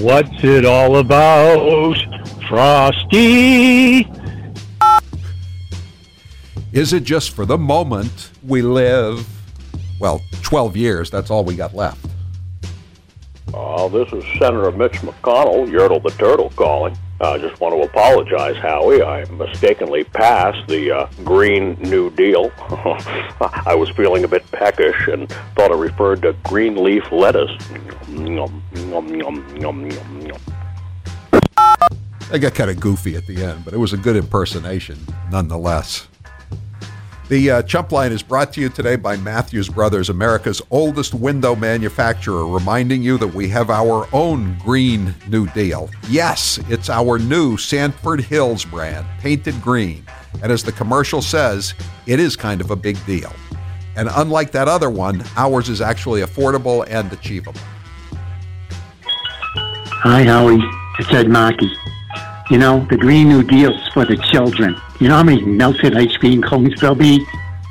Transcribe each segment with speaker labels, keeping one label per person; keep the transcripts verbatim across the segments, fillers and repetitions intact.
Speaker 1: What's it all about, Frosty?
Speaker 2: Is it just for the moment we live? Well, twelve years, that's all we got left.
Speaker 3: Uh, this is Senator Mitch McConnell, Yertle the Turtle, calling. I uh, just want to apologize, Howie. I mistakenly passed the uh, Green New Deal. I was feeling a bit peckish and thought it referred to green leaf lettuce.
Speaker 2: I got kind of goofy at the end, but it was a good impersonation nonetheless. The uh, Chump Line is brought to you today by Matthews Brothers, America's oldest window manufacturer, reminding you that we have our own Green New Deal. Yes, it's our new Sanford Hills brand, painted green. And as the commercial says, it is kind of a big deal. And unlike that other one, ours is actually affordable and achievable.
Speaker 4: Hi, Howie. It's Ed Markey. You know, the Green New Deal's for the children. You know how many melted ice cream cones there'll be?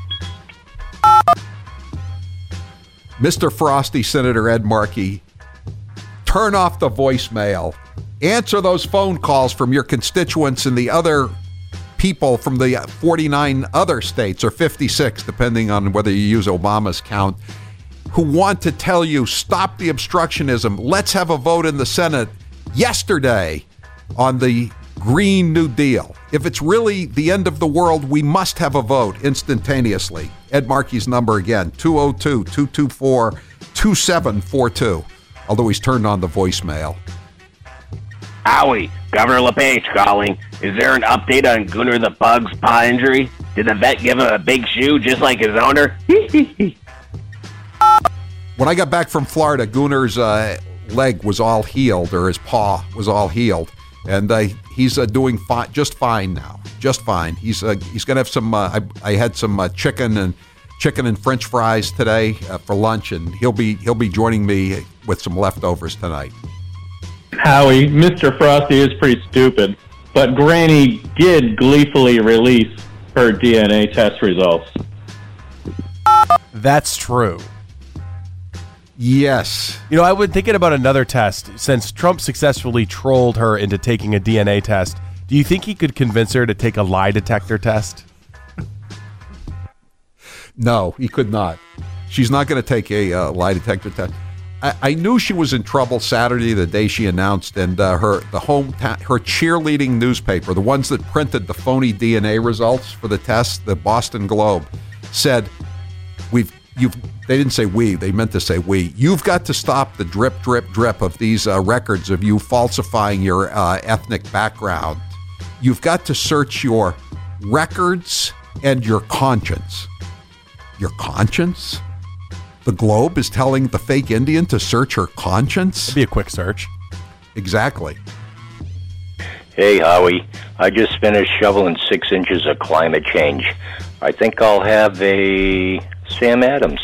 Speaker 2: Mister Frosty, Senator Ed Markey, turn off the voicemail. Answer those phone calls from your constituents and the other people from the forty-nine other states, or fifty-six, depending on whether you use Obama's count, who want to tell you, stop the obstructionism. Let's have a vote in the Senate yesterday on the Green New Deal. If it's really the end of the world, we must have a vote instantaneously. Ed Markey's number again, two oh two, two two four, two seven four two, although he's turned on the voicemail.
Speaker 5: Howie, Governor LePage calling. Is there an update on Gunnar the Pug's paw injury? Did the vet give him a big shoe just like his owner?
Speaker 2: When I got back from Florida, Gunnar's uh, leg was all healed, or his paw was all healed. And uh, he's uh, doing fi- just fine now, just fine. He's uh, he's gonna have some. Uh, I, I had some uh, chicken and chicken and French fries today uh, for lunch, and he'll be he'll be joining me with some leftovers tonight.
Speaker 1: Howie, Mister Frosty is pretty stupid, but Granny did gleefully release her D N A test results.
Speaker 6: That's true.
Speaker 2: Yes.
Speaker 6: You know, I've been thinking about another test. Since Trump successfully trolled her into taking a D N A test, do you think he could convince her to take a lie detector test?
Speaker 2: No, he could not. She's not going to take a uh, lie detector test. I, I knew she was in trouble Saturday, the day she announced, and uh, her the home ta- her cheerleading newspaper, the ones that printed the phony D N A results for the test, the Boston Globe, said, "We've you've." They didn't say we. They meant to say we. You've got to stop the drip, drip, drip of these uh, records of you falsifying your uh, ethnic background. You've got to search your records and your conscience. Your conscience? The Globe is telling the fake Indian to search her conscience?
Speaker 6: It'd be a quick search.
Speaker 2: Exactly.
Speaker 5: Hey, Howie. I just finished shoveling six inches of climate change. I think I'll have a Sam Adams.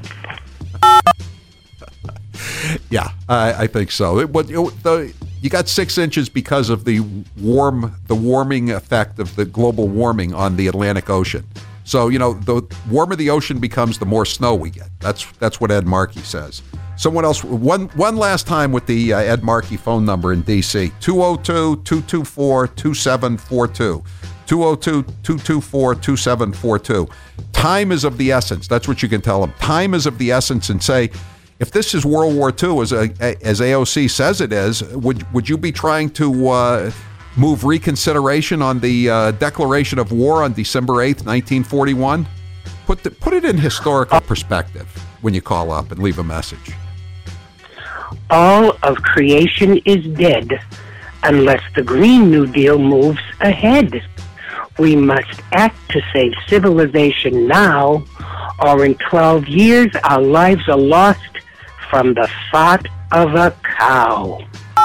Speaker 2: Yeah, I, I think so. It, what, it, the, you got six inches because of the warm, the warming effect of the global warming on the Atlantic Ocean. So, you know, the warmer the ocean becomes, the more snow we get. That's that's what Ed Markey says. Someone else, one one last time with the uh, Ed Markey phone number in D C, two oh two, two two four, two seven four two. two oh two, two two four, two seven four two. Time is of the essence. That's what you can tell them. Time is of the essence, and say, if this is World War Two, as a, as A O C says it is, would would you be trying to uh, move reconsideration on the uh, declaration of war on December eighth, nineteen forty-one? Put the, put it in historical perspective when you call up and leave a message.
Speaker 4: All of creation is dead unless the Green New Deal moves ahead. We must act to save civilization now, or in twelve years our lives are lost from the fat of a cow.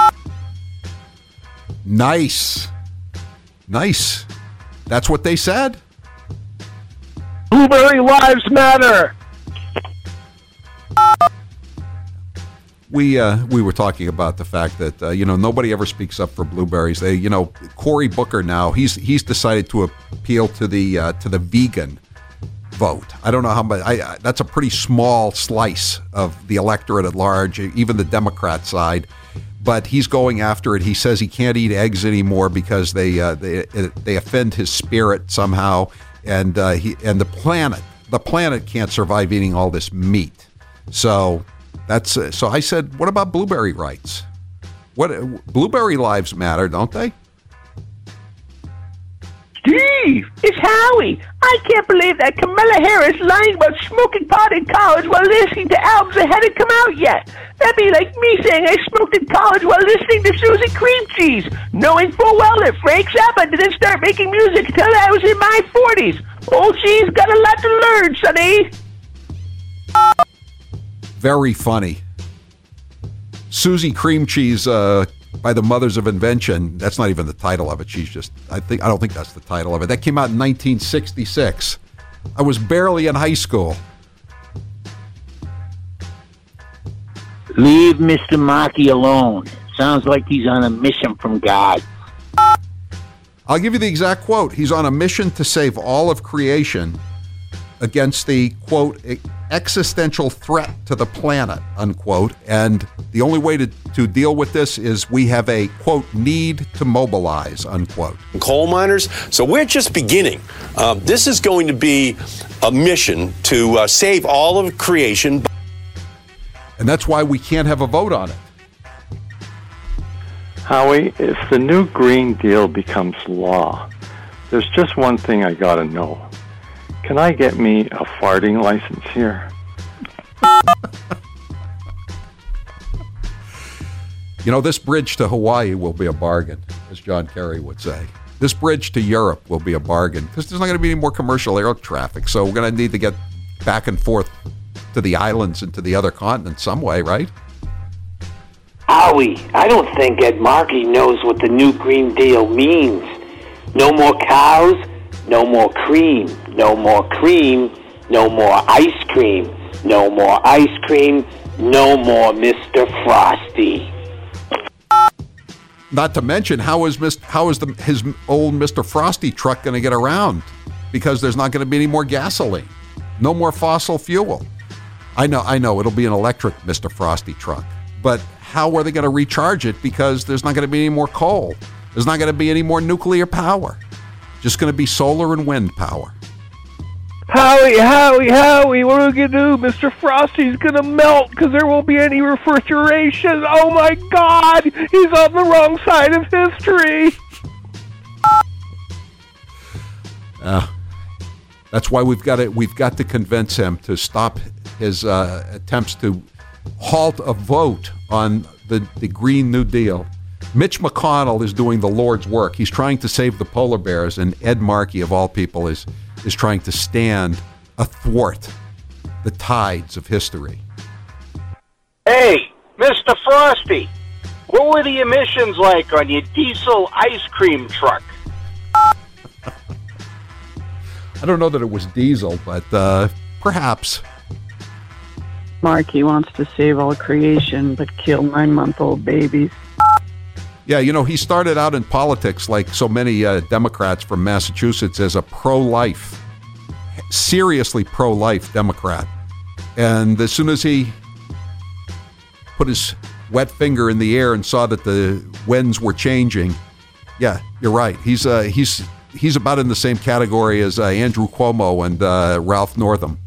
Speaker 2: Nice. Nice. That's what they said.
Speaker 1: Blueberry lives matter.
Speaker 2: We uh, we were talking about the fact that uh, you know nobody ever speaks up for blueberries. They you know Cory Booker now he's he's decided to appeal to the uh, to the vegan vote. I don't know how much. I, I, that's a pretty small slice of the electorate at large, even the Democrat side. but he's going after it. He says he can't eat eggs anymore because they uh, they they offend his spirit somehow, and uh, he and the planet the planet can't survive eating all this meat. So that's uh, so I said, what about blueberry rights? What blueberry lives matter, don't they?
Speaker 7: Steve, it's Howie. I can't believe that Kamala Harris lying about smoking pot in college while listening to albums that hadn't come out yet. That'd be like me saying I smoked in college while listening to Susie Cream Cheese, knowing full well that Frank Zappa didn't start making music until I was in my forties. Old Cheese got a lot to learn, sonny.
Speaker 2: Very funny. Susie Cream Cheese, uh, by the Mothers of Invention. That's not even the title of it. She's just, I think, I don't think that's the title of it. That came out in nineteen sixty-six. I was barely in high school.
Speaker 8: Leave Mister Markey alone. Sounds like he's on a mission from God.
Speaker 2: I'll give you the exact quote. He's on a mission to save all of creation against the, quote, existential threat to the planet, unquote. And the only way to, to deal with this is we have a, quote, need to mobilize, unquote.
Speaker 9: Coal miners. So we're just beginning. Uh, this is going to be a mission to uh, save all of creation.
Speaker 2: And that's why we can't have a vote on it.
Speaker 10: Howie, if the new Green Deal becomes law, there's just one thing I gotta know. Can I get me a farting license here?
Speaker 2: You know, this bridge to Hawaii will be a bargain, as John Kerry would say. This bridge to Europe will be a bargain because there's not going to be any more commercial air traffic. So we're going to need to get back and forth to the islands and to the other continents some way, right?
Speaker 11: Howie, I don't think Ed Markey knows what the new Green Deal means. No more cows, no more cream. No more cream, no more ice cream. No more ice cream, no more Mister Frosty.
Speaker 2: Not to mention, how is Mister how is the his old Mister Frosty truck going to get around? Because there's not going to be any more gasoline, no more fossil fuel. I know, I know, it'll be an electric Mister Frosty truck, but how are they going to recharge it? Because there's not going to be any more coal. There's not going to be any more nuclear power. Just going to be solar and wind power.
Speaker 7: Howie, Howie, Howie, what are we going to do? Mister Frosty's going to melt because there won't be any refrigeration. Oh, my God. He's on the wrong side of history.
Speaker 2: Uh, that's why we've got to, we've got to convince him to stop his uh, attempts to halt a vote on the, the Green New Deal. Mitch McConnell is doing the Lord's work. He's trying to save the polar bears, and Ed Markey, of all people, is is trying to stand athwart the tides of history.
Speaker 12: Hey, Mister Frosty, what were the emissions like on your diesel ice cream truck?
Speaker 2: I don't know that it was diesel, but uh, perhaps.
Speaker 13: Markey wants to save all creation, but kill nine-month-old babies.
Speaker 2: Yeah, you know, he started out in politics like so many uh, Democrats from Massachusetts as a pro-life, seriously pro-life Democrat. And as soon as he put his wet finger in the air and saw that the winds were changing, yeah, you're right. He's uh, he's he's about in the same category as uh, Andrew Cuomo and uh, Ralph Northam.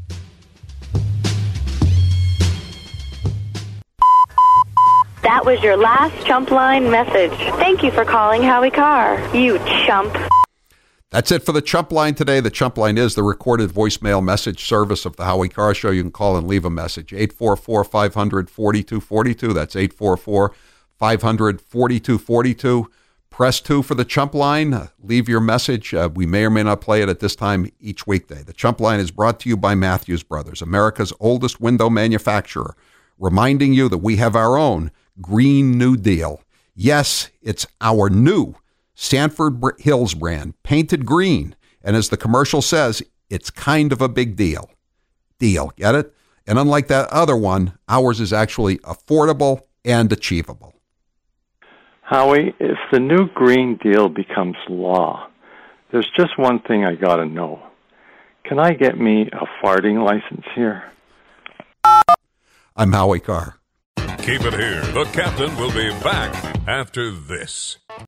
Speaker 14: That was your last chump line message. Thank you for calling Howie Carr, you chump.
Speaker 2: That's it for the Chump Line today. The Chump Line is the recorded voicemail message service of the Howie Carr Show. You can call and leave a message. eight four four, five hundred, forty-two forty-two. That's eight four four, five hundred, forty-two forty-two. Press two for the Chump Line. Uh, leave your message. Uh, we may or may not play it at this time each weekday. The Chump Line is brought to you by Matthews Brothers, America's oldest window manufacturer, reminding you that we have our own Green New Deal. Yes, it's our new Sanford Hills brand, painted green. And as the commercial says, it's kind of a big deal. Deal, get it? And unlike that other one, ours is actually affordable and achievable.
Speaker 10: Howie, if the new Green Deal becomes law, there's just one thing I gotta know. Can I get me a farting license here?
Speaker 2: I'm Howie Carr.
Speaker 15: Keep it here. The captain will be back after this.